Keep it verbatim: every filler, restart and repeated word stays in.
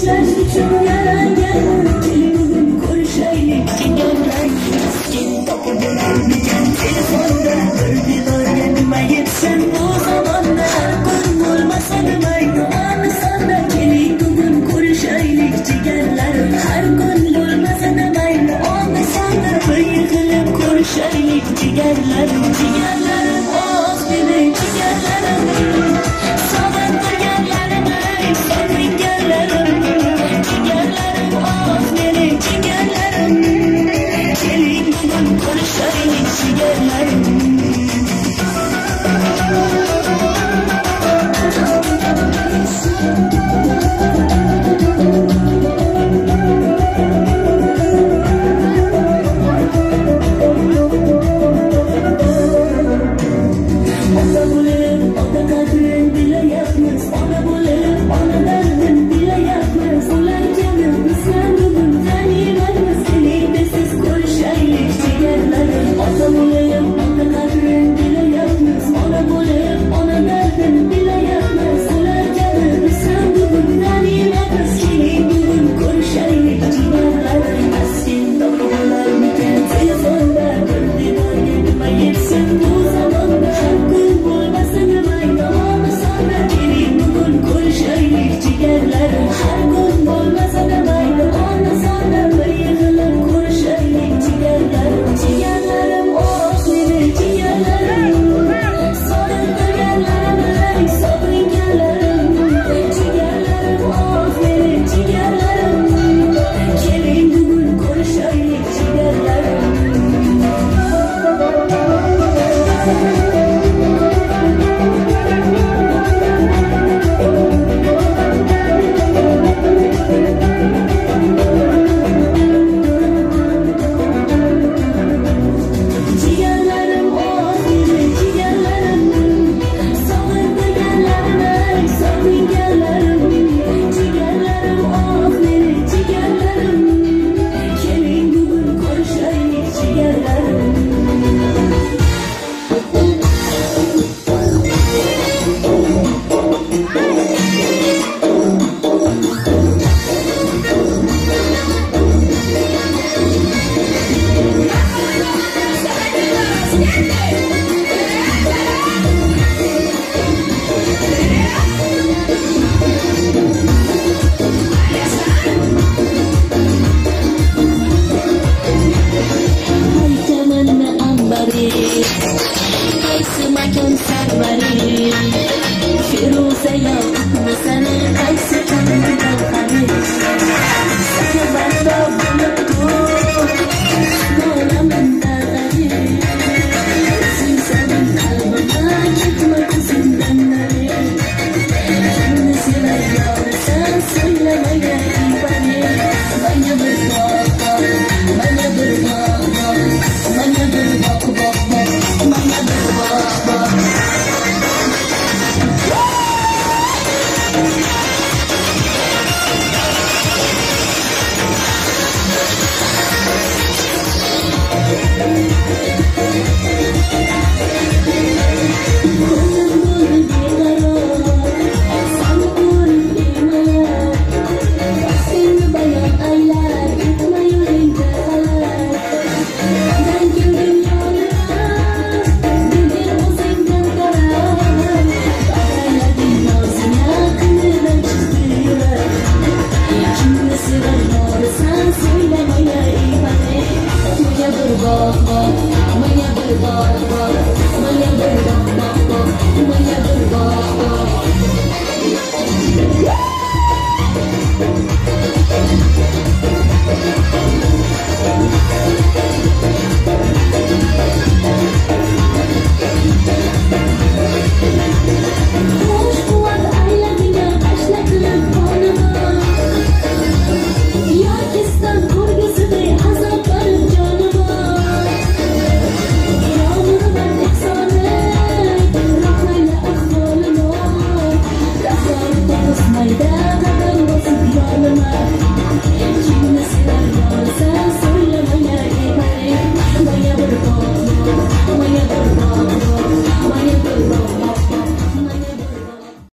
Yashash uchun yarangan bugun ko'rishaylik deganlar Maskin topib bo'lolmagan telefonda bir diyorga nima yetsin bu zamonda kun bo'lmasa nimaydi omisonda keling bugun ko'rishaylik deganlar har kun bo'lmasa nimaydi omisonda bir yig'ilib ko'rishaylik deganlar deganlarim oz dedi deganlarim sog'ib turganlarim sog'inganlarim deganlarim oz dedi deganlarim keling bugun ko'rishaylik deganlarim Semakin sarvari Firuze yok